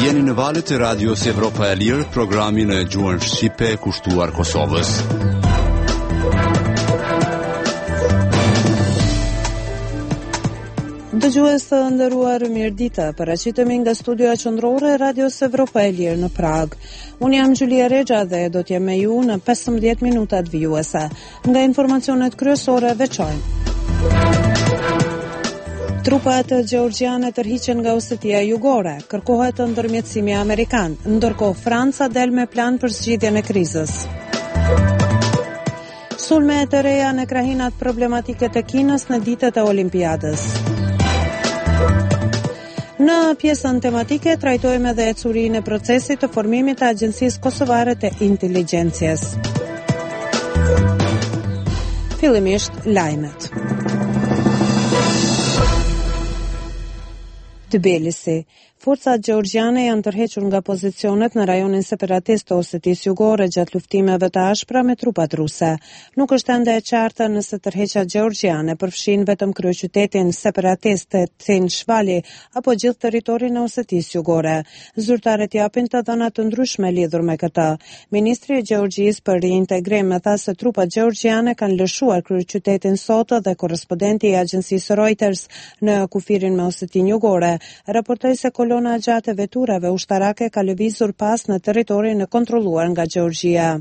Jeni në valët e Radios Evropa e Lirë, programin e gjuhën shqipe kushtuar Kosovës. Dëgjues të nderuar, mirëditë. Paraqitemi nga studioja qendrore e Radios Evropa e Lirë në Prag. Unë jam Gjulia Rexha dhe do të jem me ju në 15 minutat vijuese. Nga informacionet kryesore veçojmë. Trupat gjeorgjiane tërhiqen nga Osetia Jugore, kërkohet ndërmjetësimi amerikan, ndërkohë Franca del me plan për zgjidhjen e krizës. Sulme të reja në krahinat problematike të Kinës në ditët e Olimpiadës. Në pjesën tematike trajtojmë edhe ecurinë e procesit të formimit të Agjencisë Kosovare të Inteligjencjes. Fillimisht lajmet. Tbilisi. Forcat gjeorgjiane janë tërhequr nga pozicionet në rajonin separatist të Osetisë Jugore gjatë luftimeve të ashpra me trupat ruse. Nuk është ende e qartë nëse tërheqja gjeorgjiane përfshin vetëm kryeqytetin separatist të Tsinshvali apo gjithë territorin e Osetisë Jugore. Zyrtarët japin të dhëna të ndryshme lidhur me këtë. Ministri i Gjeorgjisë për reintegrim tha se trupat gjeorgjiane kanë lëshuar kryeqytetin sot dhe korrespondenti i agjencisë Reuters në kufirin me Osetinë Jugore raportoi se kolona gjatë e veturave ushtarake ka lëvizur pas në territorin e kontrolluar nga Gjeorgjia.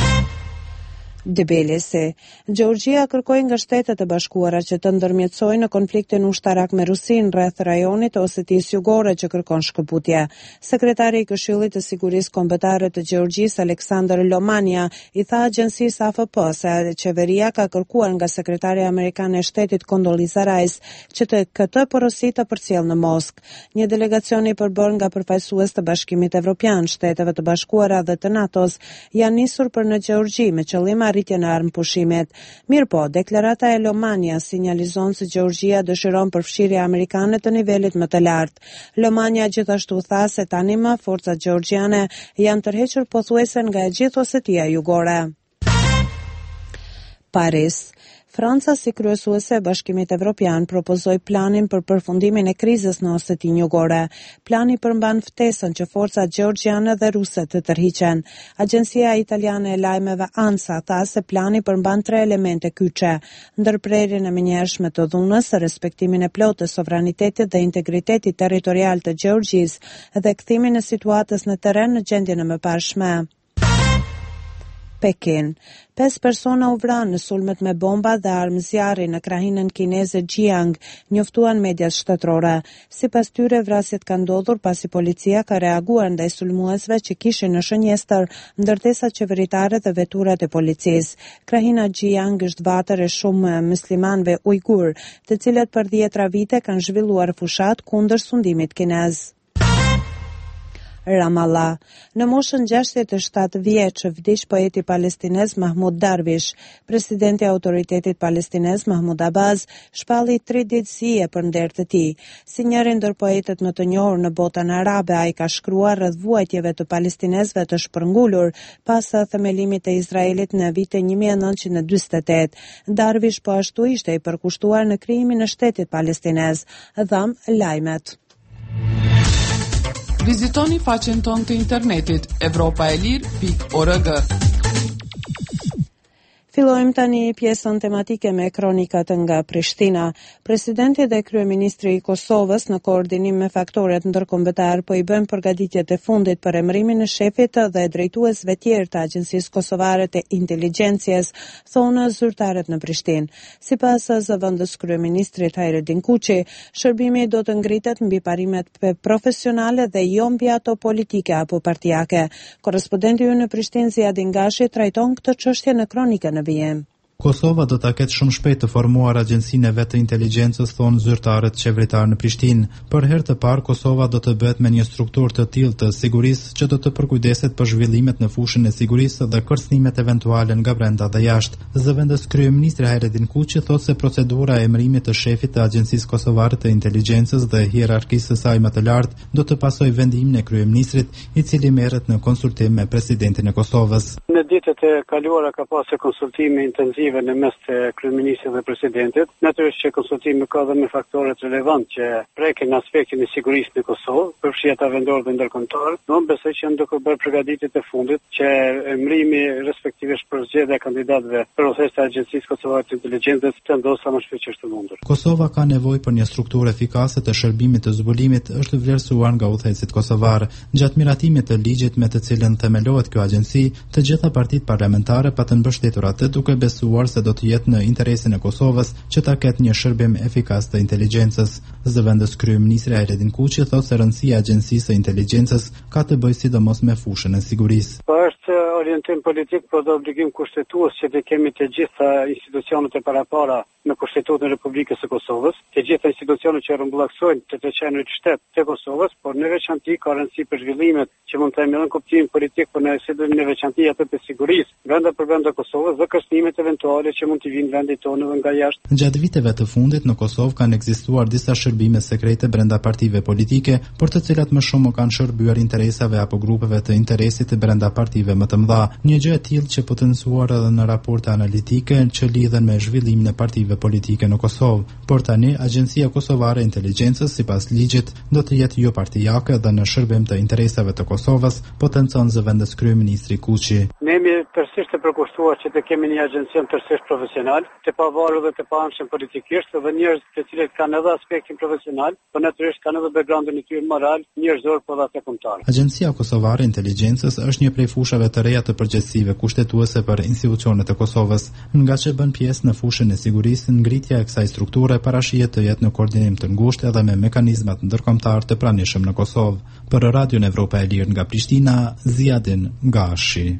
Tbilisi. Gjeorgjia kërkoi nga Shtetet e Bashkuara që të ndërmjetësojnë në konfliktin ushtarak me Rusinë rreth rajonit të Osetisë Jugore që kërkon shkëputje. Sekretari i Këshillit të Sigurisë Kombëtare të Gjeorgjisë, Aleksandr Lomania, i tha agjencisë AFP se qeveria ka kërkuar nga sekretarja amerikane e Shtetit Condoleezza Rice që këtë porosi të përcjellë në Moskë. Një delegacion i përbërë nga përfaqësues të Bashkimit Evropian, Shteteve të Bashkuara dhe të NATO-s janë nisur për në Gjeorgji me qëllim arritjen e armëpushimit. Mirpo, deklarata e Lomania sinjalizon se Gjeorgjia dëshiron përfshirje amerikane të nivelit më të lartë. Lomania gjithashtu tha se tani më forcat gjeorgjiane janë tërhequr pothuajse nga e gjithë Osetia Jugore. Paris. Franca si kryesuese e Bashkimit Evropian propozoi planin për përfundimin e krizës në Osetinë Jugore. Plani përmban ftesën që forcat gjeorgjiane dhe ruse të tërhiqen. Agjencia italiane e lajmeve ANSA tha se plani përmban 3 elemente kyçe: ndërprerjen e menjëhershme të dhunës, respektimin e plotë të sovranitetit dhe integritetit territorial të Gjeorgjisë dhe kthimin e situatës në terren në gjendjen e mëparshme. Pekin. 5 persona u vranë në sulmet me bomba dhe armë zjarri në krahinën kineze Jiang, njoftuan mediat shtetërore. Sipas tyre, vrasjet kanë ndodhur pasi policia ka reaguar ndaj sulmuesve që kishin në shënjestër ndërtesat qeveritare dhe veturat e policisë. Krahina Jiang është vatër e shumë muslimanëve ujgur, të cilët për 10 vite kanë zhvilluar fushat kundër sundimit kinez. Ramallah. Në moshën 67 vjeç vdiq poeti palestinez Mahmoud Darwish. Presidenti i Autoritetit Palestinez Mahmoud Abbas shpalli 3 ditësie për nder të tij. Si njëri ndër poetët më të njohur në botën arabe, ai ka shkruar rreth vuajtjeve të palestinezëve të shpërngulur pas themelimit të Izraelit në vitin 1948. Darwish po ashtu ishte i përkushtuar në krijimin e shtetit palestinez. Dham lajmet. Vizitoni faqen tonë të internetit evropaelir.org. Fillojmë tani pjesën tematike me kronikat nga Prishtina. Presidenti dhe kryeministri i Kosovës në koordinim me faktorët ndërkombëtar po i bën përgatitjet e fundit për emërimin e shefit dhe drejtuesve tjerë të Agjencisë Kosovare të Inteligjencjes, thonë zyrtarët në Prishtinë. Sipas zëvendës kryeministrit Hajredin Kuçi, shërbimi do të ngritet mbi parimet profesionale dhe jo mbi ato politike apo partijake. Korrespondenti ynë në Prishtinë Ziadin Gashi trajton këtë çështje në kronikën e vijim. Kosova do ta ketë shumë shpejt të formuar agjencinë e vet të inteligjencës, thonë zyrtarët qeveritar në Prishtinë. Për herë të parë Kosova do të bëhet me një strukturë të tillë të sigurisë që do të përkujdeset për zhvillimet në fushën e sigurisë dhe kërcënimet eventuale nga brenda dhe jashtë. Zëvendës kryeministri Hajredin Kuçi thotë se procedura e emërimit të shefit të Agjencisë Kosovare të Inteligjencës dhe hierarkisë së saj më të lartë do të pasojë vendimin e kryeministrit, i cili merret në konsultim me presidentin e Kosovës. Në ditët e kaluara ka pasur konsultime intensive konsultive në mes të kryeministrit dhe presidentit. Natyrisht që konsultimi ka dhe me faktorët relevant që prekin aspektin e sigurisë në Kosovë, përfshi ata vendor dhe ndërkombëtar. Unë besoj që janë duke bërë përgatitjet e fundit që emërimi respektivisht për zgjedhja e kandidatëve për proces të Agjencisë Kosovare të Inteligjencës të ndodhë sa më shpejt që është e mundur. Kosova ka nevojë për një strukturë efikase të shërbimit të zbulimit, është vlerësuar nga udhëheqësit kosovar. Gjatë miratimit të ligjit me të cilën themelohet kjo agjenci, të gjitha partitë parlamentare patën mbështetur atë duke besuar se do të jetë në interesin e Kosovës që ta ketë një shërbim efikas të inteligjencës. Zëvendës kryeministri Ajredin Kuqi thotë se rëndësia e Agjencisë së Inteligjencës ka të bëjë sidomos me fushën e sigurisë. Është orientim politik, por dhe obligim kushtetues që të kemi të gjitha institucionet e parapara në Kushtetutën e Republikës së Kosovës, të gjitha institucionet që rrumbullakojnë të qenurit shtet të Kosovës, por në veçanti ka rëndësi për zhvillimet që mund të kemi në kuptimin politik, por në veçanti atë të sigurisë, vende për vende të Kosovës dhe kërcënimet eventuale që mund të vinë vendit tonë dhe nga jashtë. Gjatë viteve të fundit në Kosovë kanë ekzistuar disa shërbime sekrete brenda partive politike, por të cilat më shumë kanë shërbyer interesave apo grupeve të interesit brenda partive më të mëdha. Një gjë e tillë që potencuar edhe në raporte analitike që lidhen me zhvillimin e partive politike në Kosovë. Por tani Agjencia Kosovare e Inteligjencës sipas ligjit do të jetë jo partijake dhe në shërbim të interesave të Kosovës, potencon zëvendës kryeministri Kuqi. Ne jemi tërësisht të përkushtuar që të kemi një agjencion tërësisht profesional, të pavarur dhe të paanshëm politikisht dhe njerëz të cilët kanë edhe aspektin profesional, por natyrisht kanë edhe backgroundin e tyre moral, njerëzor po dhe kombëtar. Agjencia Kosovare e Inteligjencës është një prej fushave të reja të përgjegjësive kushtetuese për institucionet e Kosovës, nga që bën pjesë në fushën e sigurisë. Ngritja e kësaj strukture parashihet të jetë në koordinim të ngushtë edhe me mekanizmat ndërkombëtar të pranishëm në Kosovë. Për Radion Evropa e Lirë nga Prishtina, Ziadin Gashi.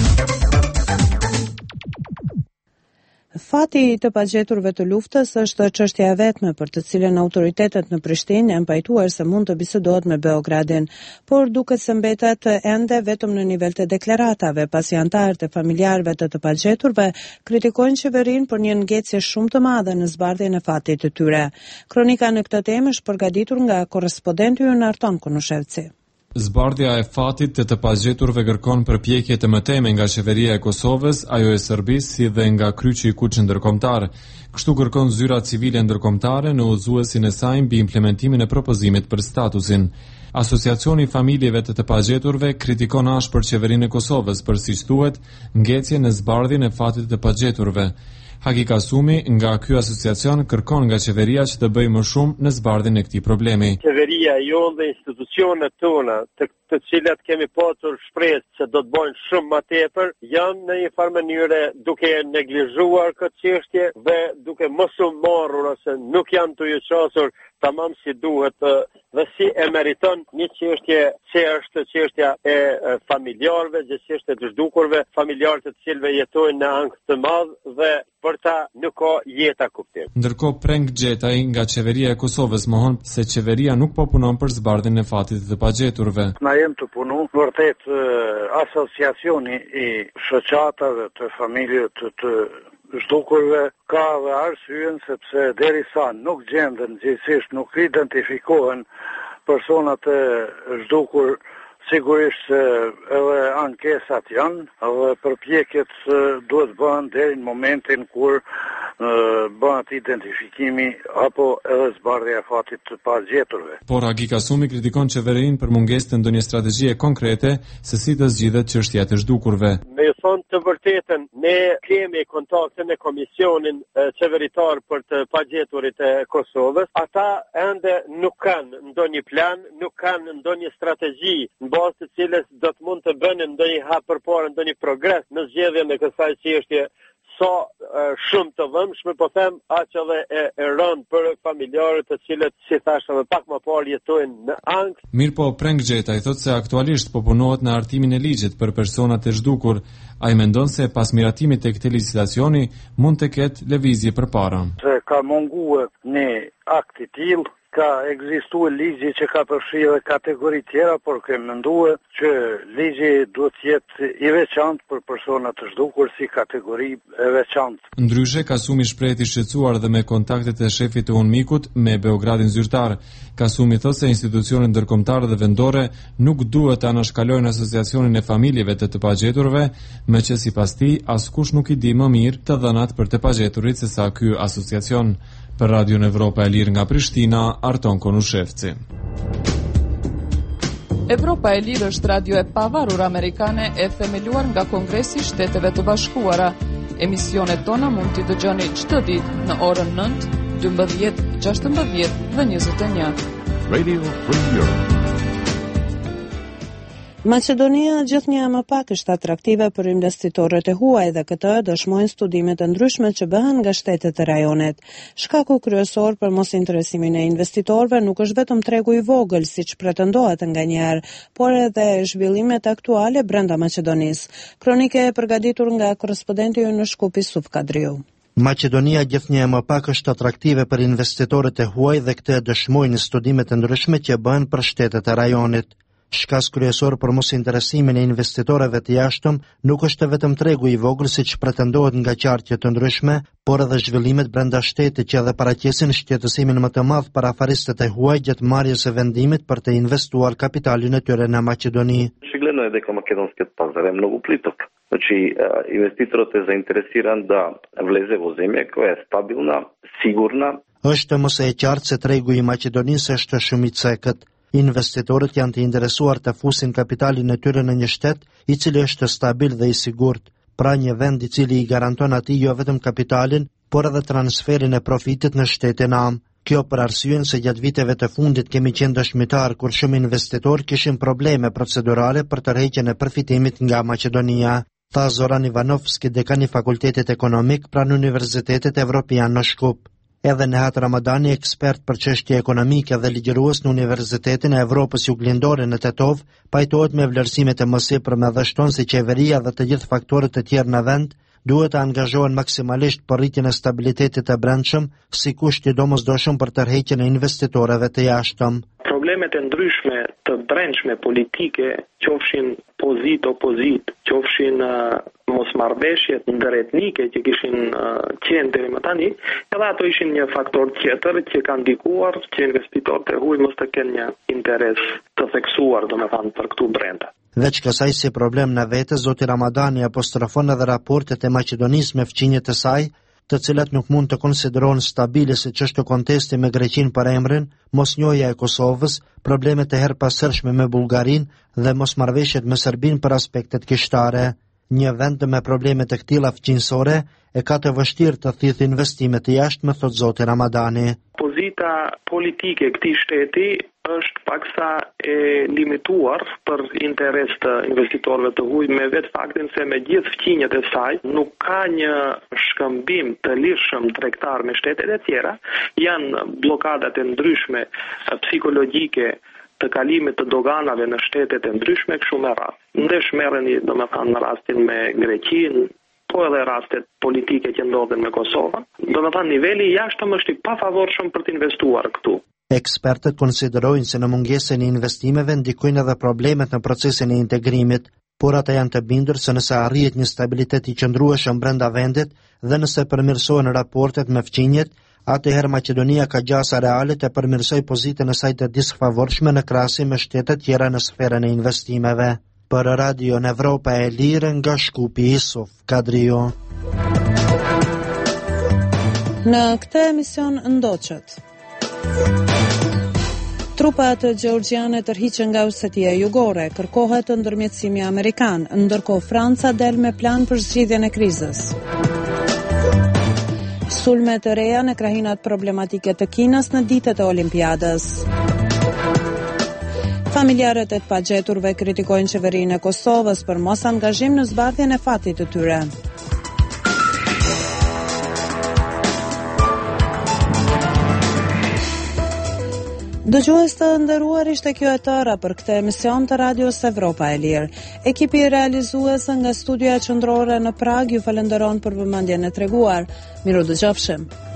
Fati i të pagjeturve të luftës është çështja e vetme për të cilën autoritetet në Prishtinë janë pajtuar se mund të bisedohet me Beogradin, por duket se mbetet ende vetëm në nivel të deklaratave, pasi anëtarët e familjarëve të pagjeturve kritikojnë qeverinë për një ngecje shumë të madhe në zbardhjen e fatit të tyre. Kronika në këtë temë është përgatitur nga korrespondenti ynë Arton Konushevci. Zbardhja e fatit të pagjeturve kërkon përpjekje të mëteme nga qeveria e Kosovës, ajo e Serbisë, si dhe nga Kryqi i Kuq ndërkombëtar. Kështu kërkon zyra civile ndërkombëtare në udhëzuesin e saj mbi implementimin e propozimit për statusin. Asociacioni i familjeve të pagjeturve kritikon ashpër qeverinë e Kosovës për, siç thuhet, ngecje në zbardhjen e fatit të pagjeturve. Haki Kasumi nga ky asociacion kërkon nga qeveria që të bëjë më shumë në zbardhjen e këtij problemi. Qeveria jonë dhe institucionet tona, të cilat kemi pasur shpresë se do të bëjnë shumë më tepër, janë në një farë mënyrë duke neglizhuar këtë çështje dhe duke mos u marrur ose nuk janë të qasur tamam si duhet dhe si e meriton një çështje që është çështja e familjarëve, që çështja e të zhdukurve, familjarë të cilëve jetojnë në ankth të madh dhe për ta nuk ka jeta kuptim. Ndërkohë Preng Xhetaj nga qeveria e Kosovës mohon se qeveria nuk po punon për zbardhjen e fatit të pagjeturve. Na jem të punu vërtet asociacioni i shoqatave të familjeve të zhdukurve ka dhe arsyen sepse derisa nuk gjenden gjithsesi nuk identifikohen personat e zhdukur, sigurisht se edhe ankesat janë, edhe përpjekjet duhet bëhen deri në momentin kur bëhet identifikimi apo edhe zbardhja e fatit të pagjeturve. Por Hagi Kasumi kritikon qeverinë për mungesë të ndonjë strategjie konkrete se si të zgjidhet çështja e zhdukurve. Me thonë të vërtetën, ne kemi kontakte me komisionin qeveritar për të pagjeturit e Kosovës. Ata ende nuk kanë ndonjë plan, nuk kanë ndonjë strategji në bazë të cilës do të mund të bënë ndonjë hap përpara, ndonjë progres në zgjedhjen e kësaj çështje. Shumë të vëmshme, po them aq edhe e rënd për familjarët të cilët, si thash edhe pak më parë, jetojnë në ankth. Mirë po, Preng Xhetaj thotë se aktualisht po punohet në hartimin e ligjit për personat e zhdukur. Ai mendon se pas miratimit të këtij legjislacioni mund të ketë lëvizje përpara. Se ka munguar një akt i tillë ka ekzistuar ligji që ka përfshirë edhe kategori tjera, por kemi menduar që ligji duhet të jetë i veçantë për persona të zhdukur si kategori e veçantë. Ndryshe, Kasumi shpreh i shqetësuar dhe me kontaktet e shefit të UNMIK-ut me Beogradin zyrtar. Kasumi thotë se institucionet ndërkombëtare dhe vendore nuk duhet të anashkalojnë asociacionin e familjeve të pagjeturve, meqë sipas tij askush nuk i di më mirë të dhënat për të pagjeturit se sa ky asociacion. Për Radion Evropa e Lirë nga Prishtina, Arton Konushevci. Evropa e Lirë është radio e pavarur amerikane e themeluar nga Kongresi i Shteteve të Bashkuara. Emisionet tona mund t'i dëgjoni çdo ditë në orën 9, 12, 16 dhe 21. Radio Free Europe. Maqedonia gjithnjë më pak është atraktive për investitorët e huaj dhe këtë dëshmojnë studimet e ndryshme që bëhen nga shtetet e rajonit. Shkaku kryesor për mos interesimin e investitorëve nuk është vetëm tregu i vogël siç pretendohet nganjëherë, por edhe zhvillimet aktuale brenda Maqedonisë. Kronike e përgatitur nga korrespondenti ynë në Shkupi Suf Kadriu. Maqedonia gjithnjë më pak është atraktive për investitorët e huaj dhe këtë dëshmojnë studimet e ndryshme që bëhen për shtetet e rajonit. Shkas kryesor për mos interesimin e investitorëve të jashtëm nuk është vetëm tregu i vogël siç pretendohet nga qartje të ndryshme, por edhe zhvillimet brenda shtetit që edhe paraqesin shqetësimin më të madh për afaristët e huaj gjatë marrjes së vendimit për të investuar kapitalin e tyre në Maqedoni. Očigledno je дека македонскиот пазар е многу плиток. Значи инвеститорот е заинтересиран да влезе во земја која е стабилна, сигурна. Është mos e qartë se tregu i Maqedonisë është shumë i cekët. Investitorët janë të interesuar të fusin kapitalin e tyre në një shtet i cili është stabil dhe i sigurt, pra një vend i cili i garanton atij jo vetëm kapitalin, por edhe transferin e profitit në shtetin am. Kjo për arsyen se gjatë viteve të fundit kemi qenë dëshmitar kur shumë investitorë kishin probleme procedurale për tërheqjen e përfitimit nga Maqedonia. Tha Zoran Ivanovski, dekan i Fakultetit Ekonomik pranë Universitetit Evropian në Shkup. Edhe Nehat Ramadani, ekspert për çështje ekonomike dhe ligjërues në Universitetin e Evropës Juglindore në Tetov, pajtohet me vlerësimet e mësipërme dhe shton se qeveria dhe të gjithë faktorët e tjerë në vend duhet të angazhohen maksimalisht për rritjen e stabilitetit të brendshëm, si kushti domosdoshëm për tërheqjen e investitorëve të jashtëm. Problemet e ndryshme të brendshme politike, qofshin opozit, qofshin mosmarrëveshjet ndëretnike që kishin qenë deri më tani, edhe ato ishin një faktor tjetër që ka ndikuar që investitorët e huaj mos të kenë një interes të theksuar, domethënë, për këtu brenda. Veç kësaj si problem në vete, zoti Ramadani apostrofon edhe raportet e Maqedonisë me fqinjet e saj, të cilat nuk mund të konsiderohen stabile siç është kontesti me Greqinë për emrin, mosnjohja e Kosovës, problemet e herpasërshme me Bullgarinë dhe mosmarrëveshjet me Serbinë për aspektet kishtare. Një vend me probleme të këtilla fqinësore e ka të vështirë të thithë investime të jashtme, thot zoti Ramadani. Pozita politike e këtij shteti është paksa e limituar për interes të investitorëve të huaj, me vetë faktin se me gjithë fqinjet e saj nuk ka një shkëmbim të lirshëm tregtar me shtetet e tjera, janë bllokadat e ndryshme psikologjike të kalimit të doganave në shtetet e ndryshme kështu me radhë. Ndesh merreni domethënë në rastin me Greqinë, po edhe rastet politike që ndodhen me Kosovën. Domethënë niveli i jashtëm është i pafavorshëm për të investuar këtu. Ekspertët konsiderojnë se në mungesën e investimeve ndikojnë edhe problemet në procesin e integrimit, por ata janë të bindur se nëse arrihet një stabilitet i qëndrueshëm brenda vendit dhe nëse përmirësohen raportet me fqinjet, atëherë Maqedonia ka gjasa reale të përmirësoj pozitën e saj të disfavorshme në krahasim me shtetet tjera në sferën e investimeve. Për Radio në Evropa e Lirë nga Shkupi Suf Kadriu. Në këtë emision ndoqët. Trupat gjeorgjiane tërhiqen nga Osetia Jugore, kërkohet ndërmjetësimi amerikan, ndërkohë Franca del me plan për zgjidhjen e krizës. Sulme të reja në krahinat problematike të Kinës në ditët e Olimpiadës. Familjarët e të pagjeturve kritikojnë qeverinë e Kosovës për mos angazhim në zbardhjen e fatit të tyre. Dëgjues të nderuar, ishte kjo e tëra për këtë emision të Radios Evropa e Lirë. Ekipi realizues nga studioja qendrore në Prag ju falenderon për vëmendjen e treguar. Miru dëgjofshim.